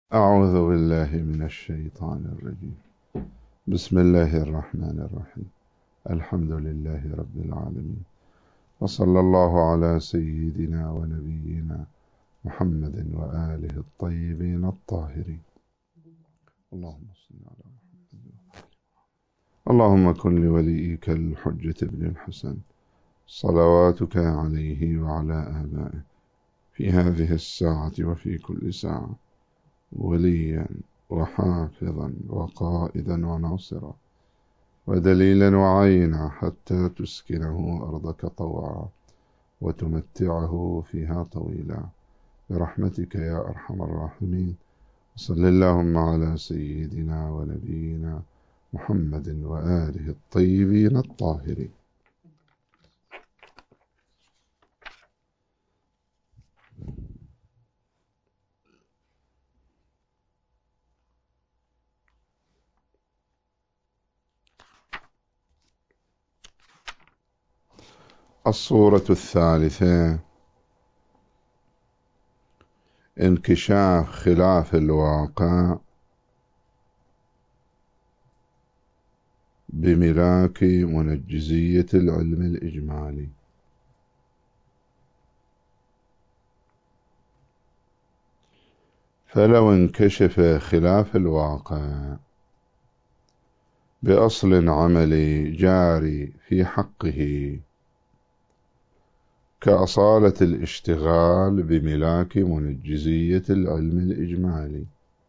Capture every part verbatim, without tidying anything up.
أعوذ بالله من الشيطان الرجيم. بسم الله الرحمن الرحيم. الحمد لله رب العالمين، وصلى الله على سيدنا ونبينا محمد وآله الطيبين الطاهرين. اللهم صل على محمد. اللهم كن لوليك الحجة بن الحسن صلواتك عليه وعلى آبائه في هذه الساعة وفي كل ساعة وليا وحافظا وقائدا وناصرا ودليلا وعينا حتى تسكنه أرضك طوعا وتمتعه فيها طويلا برحمتك يا أرحم الراحمين. صل اللهم على سيدنا ونبينا محمد وآله الطيبين الطاهرين. الصورة الثالثة: انكشاف خلاف الواقع بملاك منجزية العلم الإجمالي. فلو انكشف خلاف الواقع بأصل عملي جاري في حقه كأصالة الاشتغال بملاك منجزية العلم الإجمالي،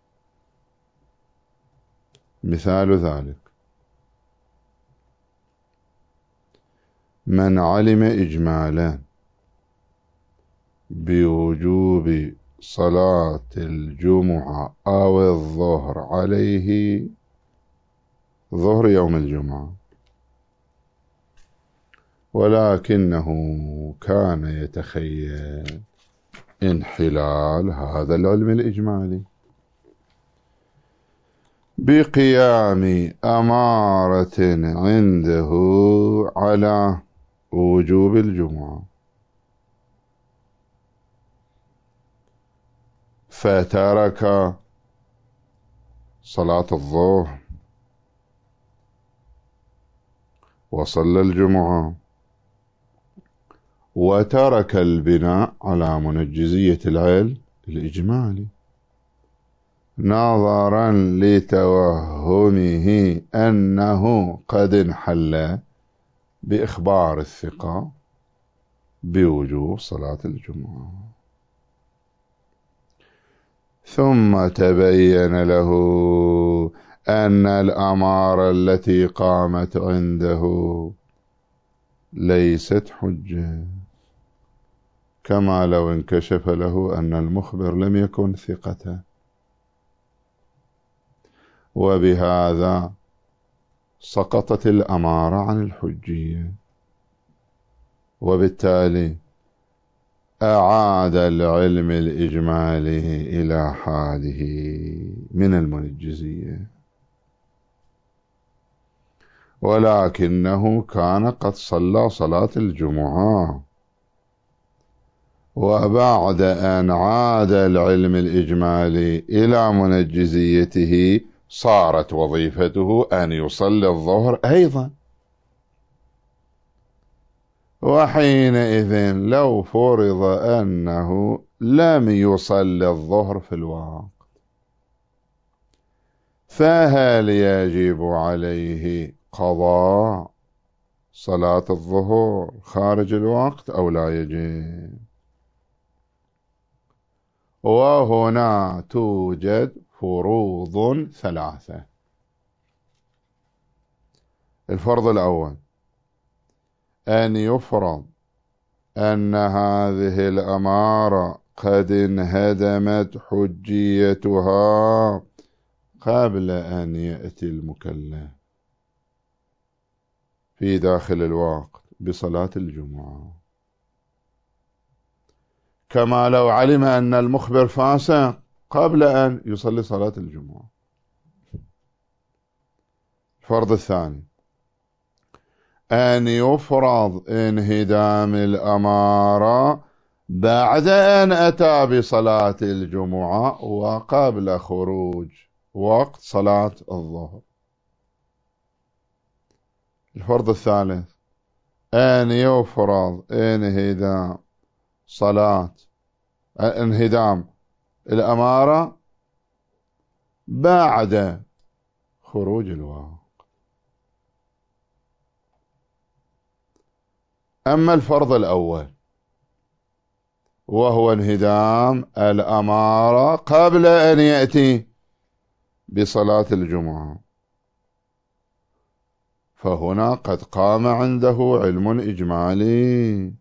مثال ذلك: من علم إجمالا بوجوب صلاة الجمعة أو الظهر عليه ظهر يوم الجمعة، ولكنه كان يتخيل انحلال هذا العلم الإجمالي بقيام أمارة عنده على وجوب الجمعة، فترك صلاة الظهر وصلى الجمعة وترك البناء على منجزية العلم الإجمالي نظرا لتوهمه أنه قد انحل بإخبار الثقة بوجوب صلاة الجمعة، ثم تبين له أن الأمارة التي قامت عنده ليست حجة، كما لو انكشف له أن المخبر لم يكن ثقة، وبهذا سقطت الأمارة عن الحجية، وبالتالي أعاد العلم الإجمالي إلى حاله من المنجزية، ولكنه كان قد صلى صلاة الجمعة، وبعد أن عاد العلم الإجمالي إلى منجزيته صارت وظيفته أن يصلي الظهر أيضا، وحينئذ لو فرض أنه لم يصلي الظهر في الوقت، فهل يجب عليه قضاء صلاة الظهر خارج الوقت أو لا يجب؟ وهنا توجد فروض ثلاثة. الفرض الأول: أن يفرض أن هذه الأمارة قد انهدمت حجيتها قبل أن يأتي المكلف في داخل الوقت بصلاة الجمعة، كما لو علم أن المخبر فاسق قبل أن يصلي صلاة الجمعة. الفرض الثاني: أن يفرض انهدام الأمارة بعد أن أتى بصلاة الجمعة وقبل خروج وقت صلاة الظهر. الفرض الثالث أن يفرض انهدام صلاة انهدام الأمارة بعد خروج الوقت. أما الفرض الأول وهو انهدام الأمارة قبل أن يأتي بصلاة الجمعة، فهنا قد قام عنده علم إجمالي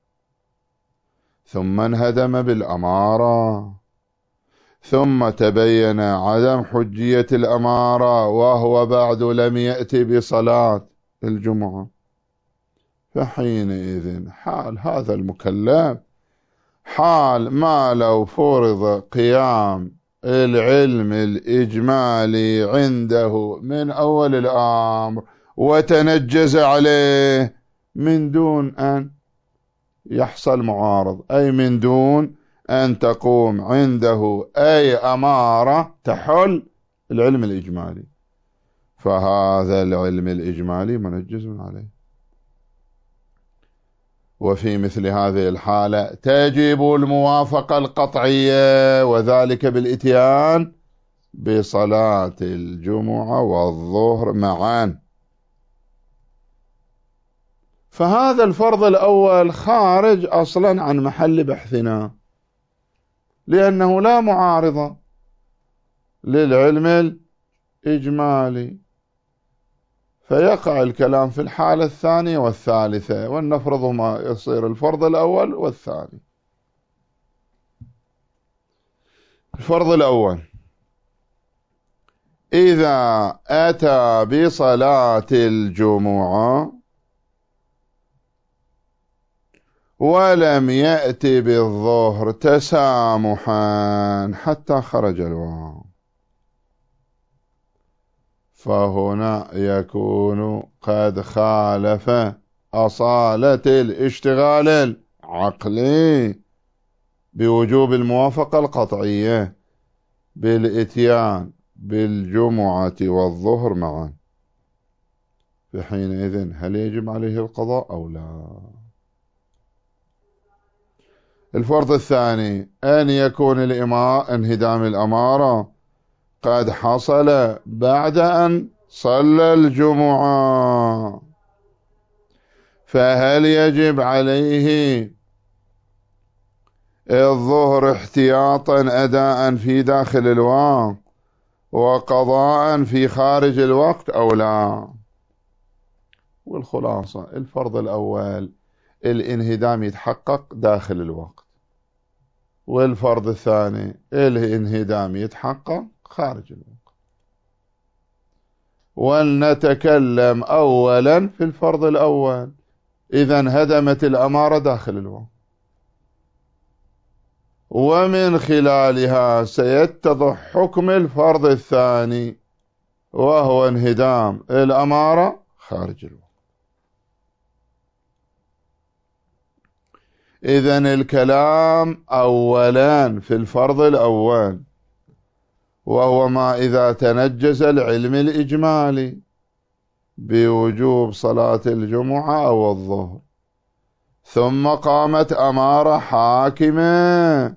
ثم انهدم بالأمارة، ثم تبين عدم حجية الأمارة وهو بعد لم يأتي بصلاة الجمعة، فحينئذ حال هذا المكلف حال ما لو فرض قيام العلم الإجمالي عنده من أول الأمر وتنجز عليه من دون أن يحصل معارض، أي من دون أن تقوم عنده أي أمارة تحل العلم الإجمالي، فهذا العلم الإجمالي منجز عليه. وفي مثل هذه الحالة تجب الموافقة القطعية، وذلك بالإتيان بصلاة الجمعة والظهر معا. فهذا الفرض الأول خارج أصلا عن محل بحثنا، لأنه لا معارضة للعلم الإجمالي، فيقع الكلام في الحالة الثانية والثالثة، ولنفرض ما يصير الفرض الأول والثاني. الفرض الأول إذا أتى بصلاة الجمعة ولم يأتي بالظهر تسامحا حتى خرج الوقت، فهنا يكون قد خالف أصالة الاشتغال العقلي بوجوب الموافقة القطعية بالإتيان بالجمعة والظهر معا، فحينئذ هل يجب عليه القضاء أو لا؟ الفرض الثاني أن يكون انهدام الأمارة قد حصل بعد أن صلى الجمعة، فهل يجب عليه الظهر احتياطا أداء في داخل الوقت وقضاء في خارج الوقت أو لا؟ والخلاصة الفرض الأول الانهدام يتحقق داخل الوقت، والفرض الثاني الانهدام يتحقق خارج الوقت. ولنتكلم أولا في الفرض الأول إذا انهدمت الأمارة داخل الوقت، ومن خلالها سيتضح حكم الفرض الثاني وهو انهدام الأمارة خارج الوقت. إذن الكلام أولا في الفرض الأول وهو ما إذا تنجز العلم الإجمالي بوجوب صلاة الجمعة أو الظهر، ثم قامت أمارة حاكمة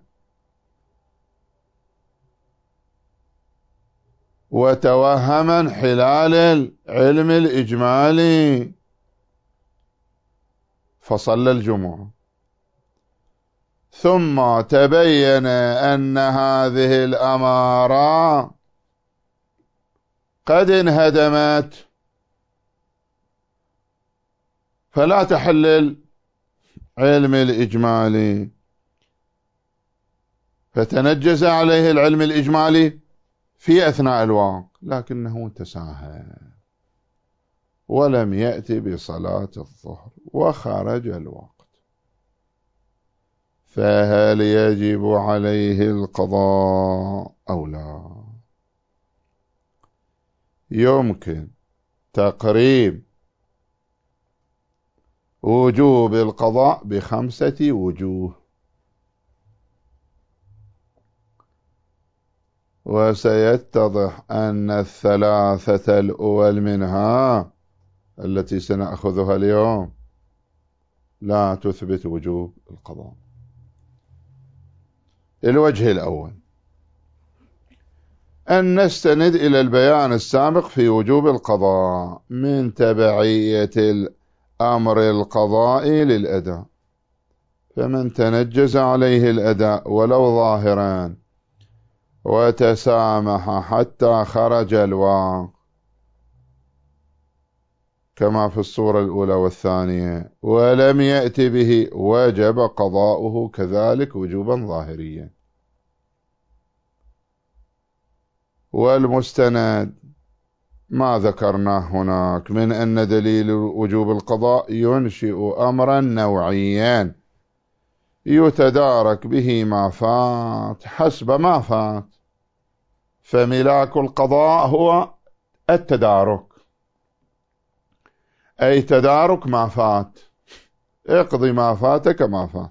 وتوهم انحلال العلم الإجمالي فصلى الجمعة، ثم تبين أن هذه الأمارة قد انهدمت فلا تحل العلم الإجمالي، فتنجز عليه العلم الإجمالي في أثناء الوقت، لكنه تساهل ولم يأتي بصلاة الظهر وخرج الوقت، فهل يجب عليه القضاء أو لا؟ يمكن تقريب وجوب القضاء بخمسة وجوه. وسيتضح أن الثلاثة الأول منها التي سنأخذها اليوم لا تثبت وجوب القضاء. الوجه الأول أن نستند إلى البيان السابق في وجوب القضاء من تبعية الأمر القضائي للأداء، فمن تنجز عليه الأداء ولو ظاهرا وتسامح حتى خرج الوقت كما في الصورة الأولى والثانية ولم يأت به وجب قضاؤه كذلك وجوبا ظاهريا. والمستند ما ذكرناه هناك من أن دليل وجوب القضاء ينشئ أمرا نوعيا يتدارك به ما فات حسب ما فات، فملاك القضاء هو التدارك، أي تدارك ما فات، اقضي ما فاتك ما فات.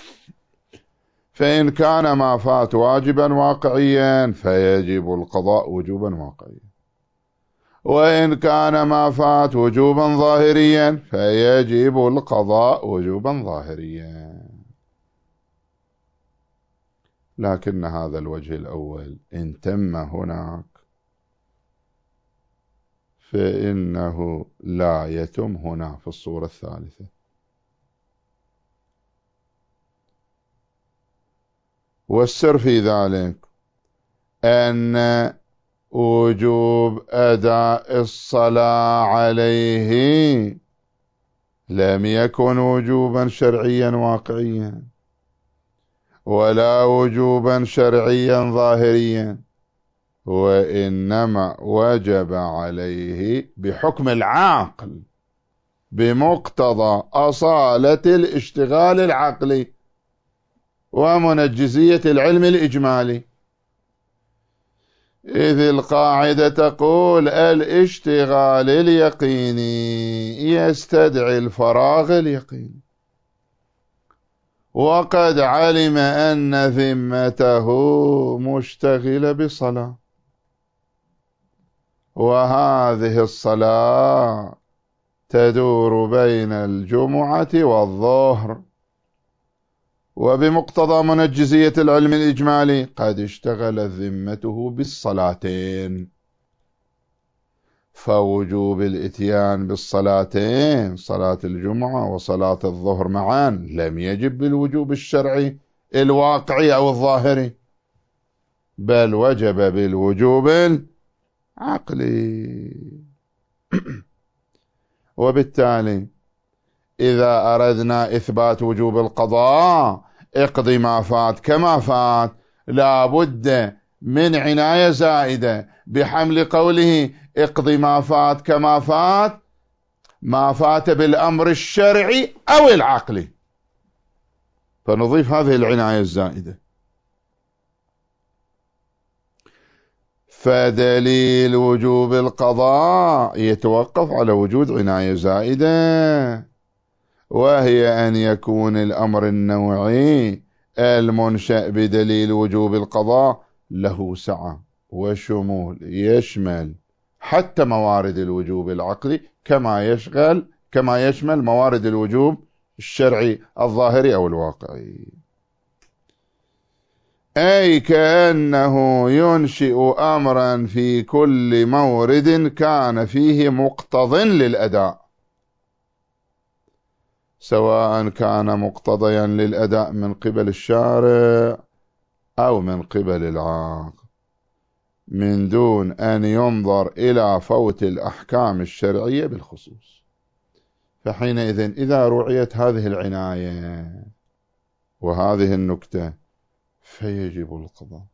فإن كان ما فات واجبا واقعيا فيجب القضاء وجوبا واقعيا، وإن كان ما فات وجوبا ظاهريا فيجب القضاء وجوبا ظاهريا. لكن هذا الوجه الأول إن تم هناك فإنه لا يتم هنا في الصورة الثالثة. والسر في ذلك أن وجوب أداء الصلاة عليه لم يكن وجوبا شرعيا واقعيا ولا وجوبا شرعيا ظاهريا، وإنما وجب عليه بحكم العقل بمقتضى أصالة الاشتغال العقلي ومنجزية العلم الإجمالي، إذ القاعدة تقول الاشتغال اليقيني يستدعي الفراغ اليقيني، وقد علم أن ذمته مشتغلة بصلاة، وهذه الصلاة تدور بين الجمعة والظهر، وبمقتضى منجزية العلم الإجمالي قد اشتغلت ذمته بالصلاتين، فوجوب الاتيان بالصلاتين صلاة الجمعة وصلاة الظهر معا لم يجب بالوجوب الشرعي الواقعي أو الظاهري، بل وجب بالوجوب العقلي. وبالتالي إذا أردنا إثبات وجوب القضاء اقضي ما فات كما فات، لا بد من عناية زائدة بحمل قوله اقضي ما فات كما فات، ما فات بالأمر الشرعي أو العقلي، فنضيف هذه العناية الزائدة. فدليل وجوب القضاء يتوقف على وجود عناية زائدة، وهي أن يكون الأمر النوعي المنشأ بدليل وجوب القضاء له سعة وشمول يشمل حتى موارد الوجوب العقلي كما يشغل كما يشمل موارد الوجوب الشرعي الظاهري أو الواقعي، أي كأنه ينشئ أمرا في كل مورد كان فيه مقتض للأداء، سواء كان مقتضيا للأداء من قبل الشارع أو من قبل العاقل، من دون أن ينظر إلى فوت الأحكام الشرعية بالخصوص. فحينئذ إذا رعيت هذه العناية وهذه النكتة فيجب القضاء،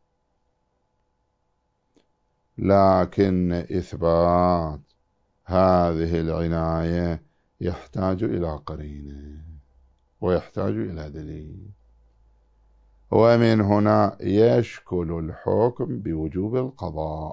لكن إثبات هذه العناية يحتاج إلى قرينة ويحتاج إلى دليل، ومن هنا يشكل الحكم بوجوب القضاء.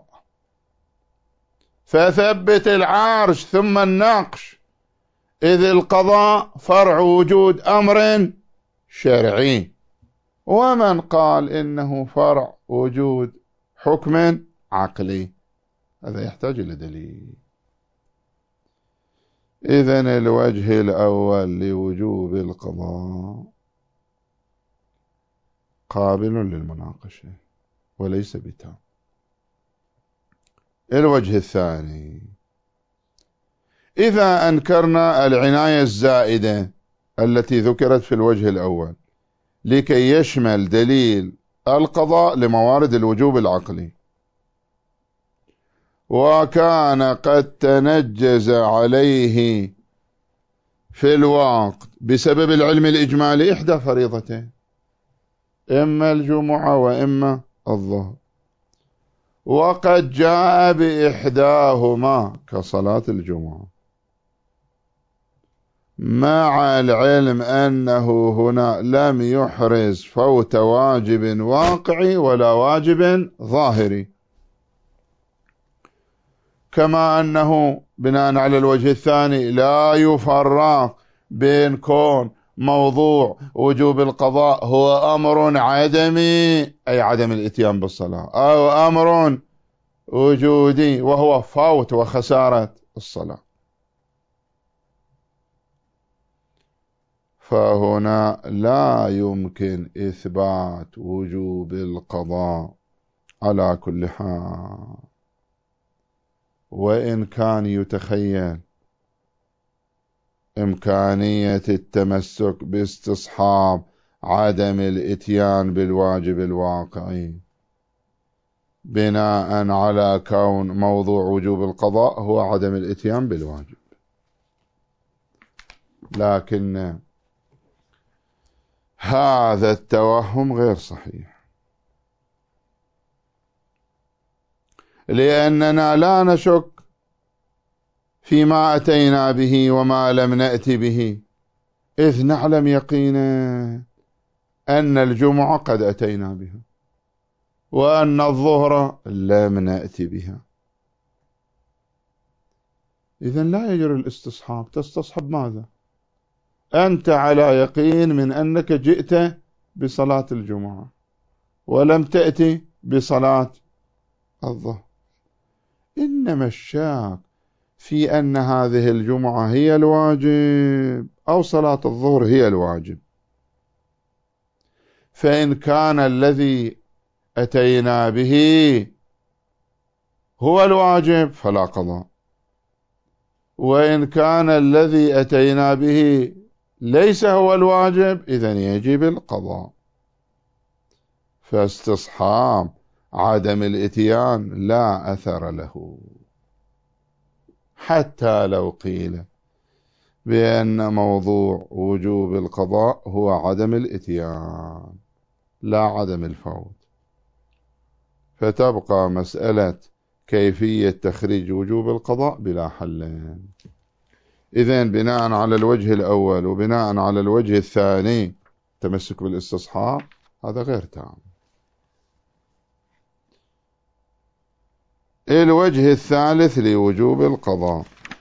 فثبت العرش ثم النقش، إذ القضاء فرع وجود أمر شرعي، ومن قال إنه فرع وجود حكم عقلي، هذا يحتاج إلى دليل. إذن الوجه الأول لوجوب القضاء قابل للمناقشة وليس بتام. الوجه الثاني: إذا أنكرنا العناية الزائدة التي ذكرت في الوجه الأول لكي يشمل دليل القضاء لموارد الوجوب العقلي، وكان قد تنجز عليه في الوقت بسبب العلم الإجمالي إحدى فريضتين، إما الجمعة وإما الظهر، وقد جاء بإحداهما كصلاة الجمعة، مع العلم أنه هنا لم يحرز فوت واجب واقعي ولا واجب ظاهري، كما أنه بناء على الوجه الثاني لا يفرق بين كون موضوع وجوب القضاء هو أمر عدمي أي عدم الإتيان بالصلاة، أو أمر وجودي وهو فوت وخسارة الصلاة. فهنا لا يمكن إثبات وجوب القضاء على كل حال، وإن كان يتخيل إمكانية التمسك باستصحاب عدم الإتيان بالواجب الواقعي بناء على كون موضوع وجوب القضاء هو عدم الإتيان بالواجب، لكن هذا التوهم غير صحيح، لأننا لا نشك فيما أتينا به وما لم نأتي به، إذ نعلم يقينا أن الجمعة قد أتينا بها وأن الظهر لم نأتي بها. إذن لا يجري الاستصحاب. تستصحب ماذا؟ أنت على يقين من أنك جئت بصلاة الجمعة ولم تأتي بصلاة الظهر، إنما الشاك في أن هذه الجمعة هي الواجب أو صلاة الظهر هي الواجب. فإن كان الذي أتينا به هو الواجب فلا قضاء، وإن كان الذي أتينا به ليس هو الواجب إذن يجب القضاء. فاستصحاب عدم الإتيان لا أثر له، حتى لو قيل بأن موضوع وجوب القضاء هو عدم الإتيان لا عدم الفوت، فتبقى مسألة كيفية تخريج وجوب القضاء بلا حل. إذن بناء على الوجه الأول وبناء على الوجه الثاني تمسك بالاستصحاب هذا غير تام. الوجه الثالث لوجوب القضاء: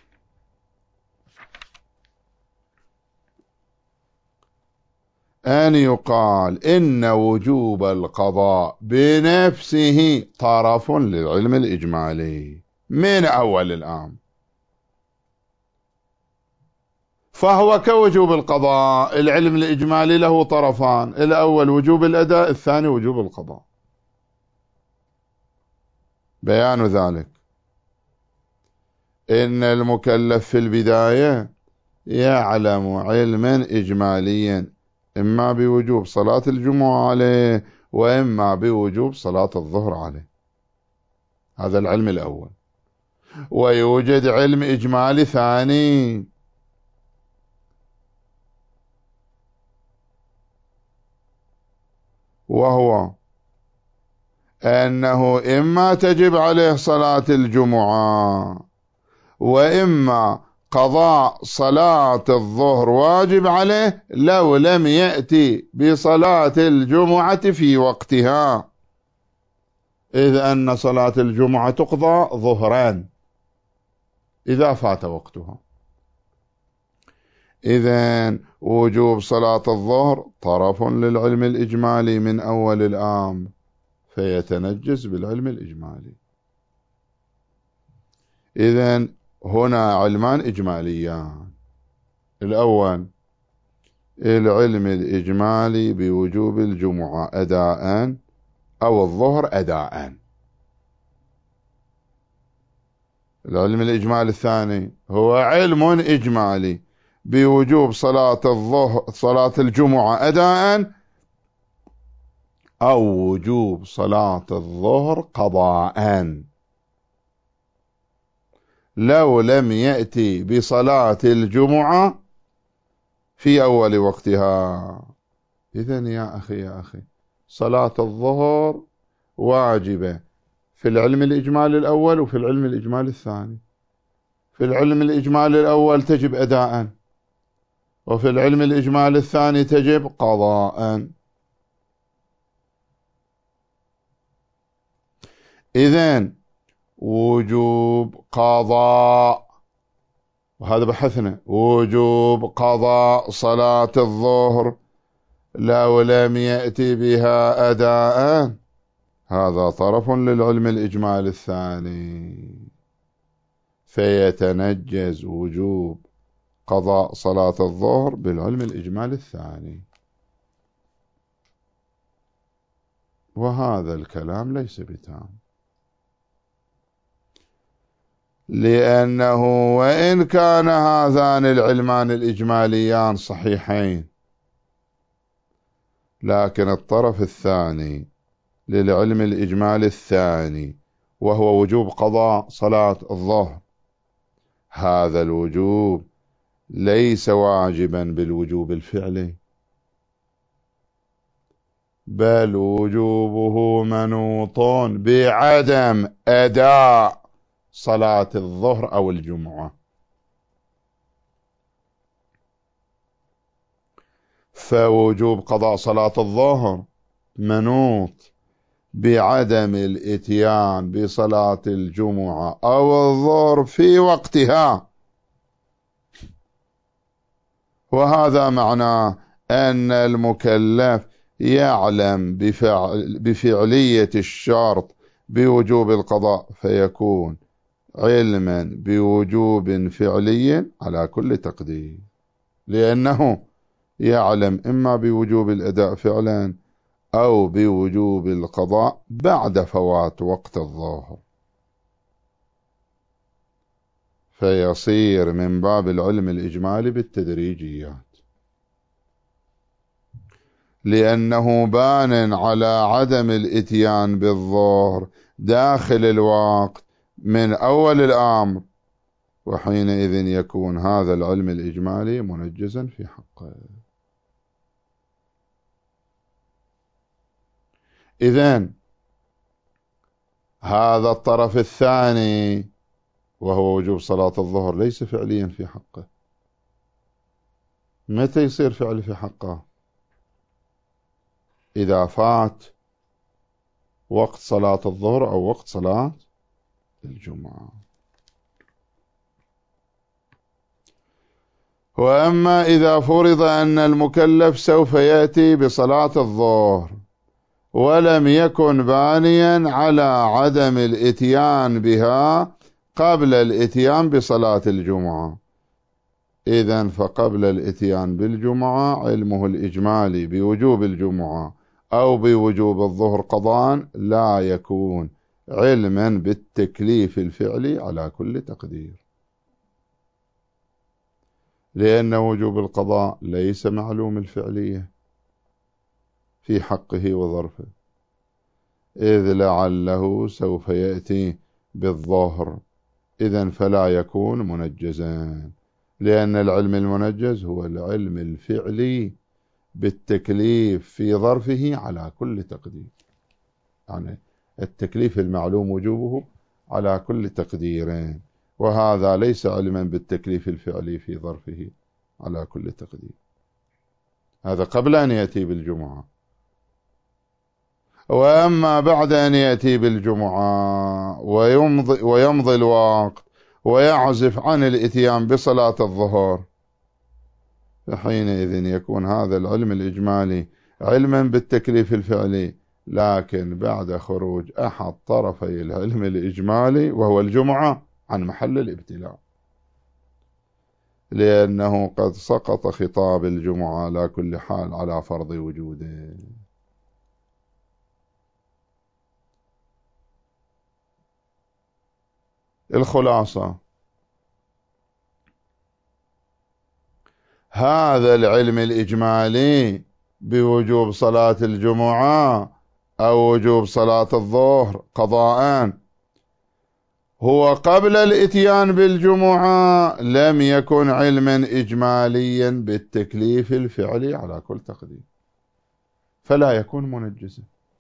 أن يقال إن وجوب القضاء بنفسه طرف للعلم الإجمالي من أول الأمر، فهو كوجوب القضاء. العلم الإجمالي له طرفان: الأول وجوب الأداء، الثاني وجوب القضاء. بيان ذلك إن المكلف في البداية يعلم علما إجماليا إما بوجوب صلاة الجمعة عليه وإما بوجوب صلاة الظهر عليه، هذا العلم الأول. ويوجد علم إجمالي ثاني وهو أنه إما تجب عليه صلاة الجمعة وإما قضاء صلاة الظهر واجب عليه لو لم يأتي بصلاة الجمعة في وقتها، إذ أن صلاة الجمعة تقضى ظهران إذا فات وقتها. إذن وجوب صلاة الظهر طرف للعلم الإجمالي من أول الأمر، فيتنجز بالعلم الإجمالي. إذن هنا علمان إجماليان. الأول العلم الإجمالي بوجوب الجمعة أداء أو الظهر أداء. العلم الإجمالي الثاني هو علم إجمالي بوجوب صلاة الظهر صلاة الجمعة أداء أو وجوب صلاة الظهر قضاء لو لم يأتي بصلاة الجمعة في أول وقتها. إذن يا أخي يا أخي صلاة الظهر واجبة في العلم الإجمالي الأول وفي العلم الإجمالي الثاني. في العلم الإجمالي الأول تجب أداء، وفي العلم الإجمالي الثاني تجب قضاء. إذن وجوب قضاء، وهذا بحثنا، وجوب قضاء صلاة الظهر لو لم يأتي بها أداء، هذا طرف للعلم الإجمالي الثاني، فيتنجز وجوب قضاء صلاة الظهر بالعلم الإجمالي الثاني. وهذا الكلام ليس بتام، لأنه وإن كان هذان العلمان الإجماليان صحيحين، لكن الطرف الثاني للعلم الإجمالي الثاني وهو وجوب قضاء صلاة الظهر، هذا الوجوب ليس واجبا بالوجوب الفعلي، بل وجوبه منوط بعدم أداء صلاة الظهر أو الجمعة. فوجوب قضاء صلاة الظهر منوط بعدم الاتيان بصلاة الجمعة أو الظهر في وقتها، وهذا معناه أن المكلف يعلم بفعل بفعلية الشرط بوجوب القضاء، فيكون علما بوجوب فعلي على كل تقدير، لأنه يعلم إما بوجوب الأداء فعلا أو بوجوب القضاء بعد فوات وقت الظهر، فيصير من باب العلم الإجمالي بالتدريجيات، لأنه بان على عدم الاتيان بالظهر داخل الوقت من أول الأمر، وحينئذ يكون هذا العلم الإجمالي منجزا في حقه. إذن هذا الطرف الثاني وهو وجوب صلاة الظهر ليس فعليا في حقه. متى يصير فعلي في حقه؟ إذا فات وقت صلاة الظهر أو وقت صلاة الجمعة. وأما إذا فرض أن المكلف سوف يأتي بصلاة الظهر ولم يكن بانيا على عدم الاتيان بها قبل الاتيان بصلاة الجمعة، إذن فقبل الاتيان بالجمعة علمه الإجمالي بوجوب الجمعة أو بوجوب الظهر قضاء لا يكون علما بالتكليف الفعلي على كل تقدير، لأن وجوب القضاء ليس معلوم الفعلية في حقه وظرفه، إذ لعله سوف يأتي بالظهر، إذن فلا يكون منجزا، لأن العلم المنجز هو العلم الفعلي بالتكليف في ظرفه على كل تقدير، يعني التكليف المعلوم وجوبه على كل تقدير، وهذا ليس علما بالتكليف الفعلي في ظرفه على كل تقدير. هذا قبل أن يأتي بالجمعة. وأما بعد أن يأتي بالجمعة ويمضي, ويمضي الوقت ويعزف عن الاتيان بصلاة الظهر، فحينئذ يكون هذا العلم الإجمالي علما بالتكليف الفعلي لكن بعد خروج أحد طرفي العلم الإجمالي وهو الجمعة عن محل الابتلاء، لأنه قد سقط خطاب الجمعة على كل حال على فرض وجوده. الخلاصة: هذا العلم الإجمالي بوجوب صلاة الجمعة أو وجوب صلاة الظهر قضاءً هو قبل الإتيان بالجمعة لم يكن علما إجماليا بالتكليف الفعلي على كل تقدير، فلا يكون منجزا.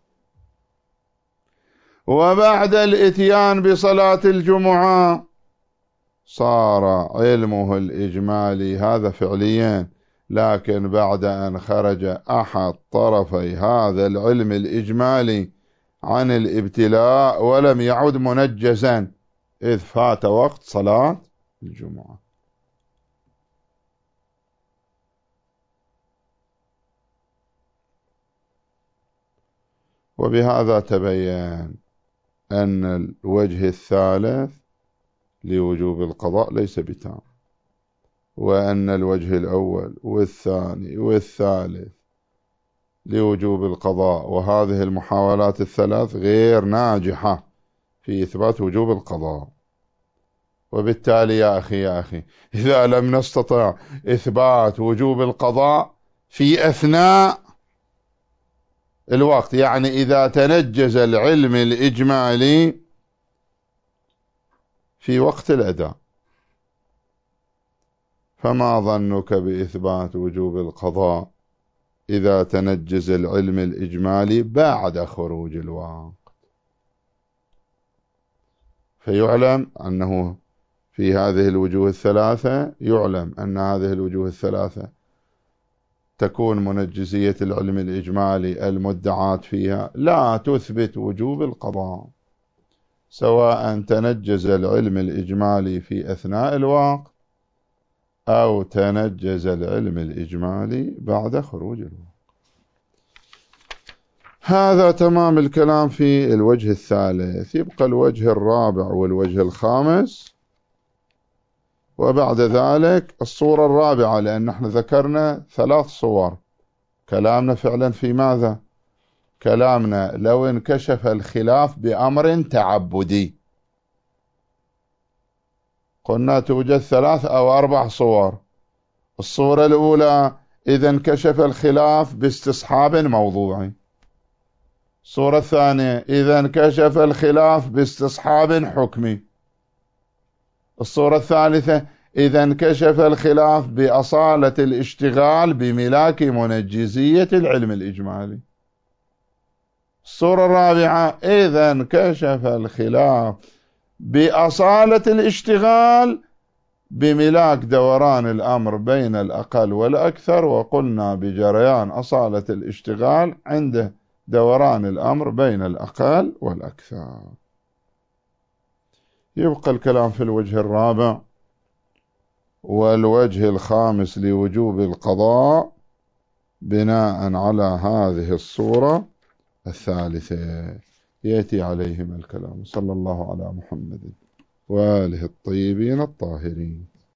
وبعد الإتيان بصلاة الجمعة صار علمه الإجمالي هذا فعليا، لكن بعد أن خرج أحد طرفي هذا العلم الإجمالي عن الابتلاء ولم يعد منجزا إذ فات وقت صلاة الجمعة. وبهذا تبين أن الوجه الثالث لوجوب القضاء ليس بتام، وأن الوجه الأول والثاني والثالث لوجوب القضاء وهذه المحاولات الثلاث غير ناجحة في إثبات وجوب القضاء. وبالتالي يا أخي يا أخي إذا لم نستطع إثبات وجوب القضاء في أثناء الوقت، يعني إذا تنجز العلم الإجمالي في وقت الأداء، فما ظنك بإثبات وجوب القضاء إذا تنجز العلم الإجمالي بعد خروج الوقت؟ فيعلم أنه في هذه الوجوه الثلاثة، يعلم أن هذه الوجوه الثلاثة تكون منجزية العلم الإجمالي المدعاة فيها لا تثبت وجوب القضاء، سواء تنجز العلم الإجمالي في أثناء الوقت أو تنجز العلم الإجمالي بعد خروج الوقت. هذا تمام الكلام في الوجه الثالث. يبقى الوجه الرابع والوجه الخامس، وبعد ذلك الصورة الرابعة، لأن نحن ذكرنا ثلاث صور. كلامنا فعلا في ماذا؟ كلامنا لو انكشف الخلاف بأمر تعبدي، قلنا توجد ثلاث أو أربع صور. الصورة الأولى إذا انكشف الخلاف باستصحاب موضوعي. الصورة الثانية إذا انكشف الخلاف باستصحاب حكمي. الصورة الثالثة إذا انكشف الخلاف بأصالة الاشتغال بملاك منجزية العلم الإجمالي. الصورة الرابعة إذا انكشف الخلاف بأصالة الاشتغال بملاك دوران الأمر بين الأقل والأكثر، وقلنا بجريان أصالة الاشتغال عند دوران الأمر بين الأقل والأكثر. يبقى الكلام في الوجه الرابع والوجه الخامس لوجوب القضاء بناء على هذه الصورة الثالثة يأتي عليهم الكلام. صلى الله على محمد وآله الطيبين الطاهرين.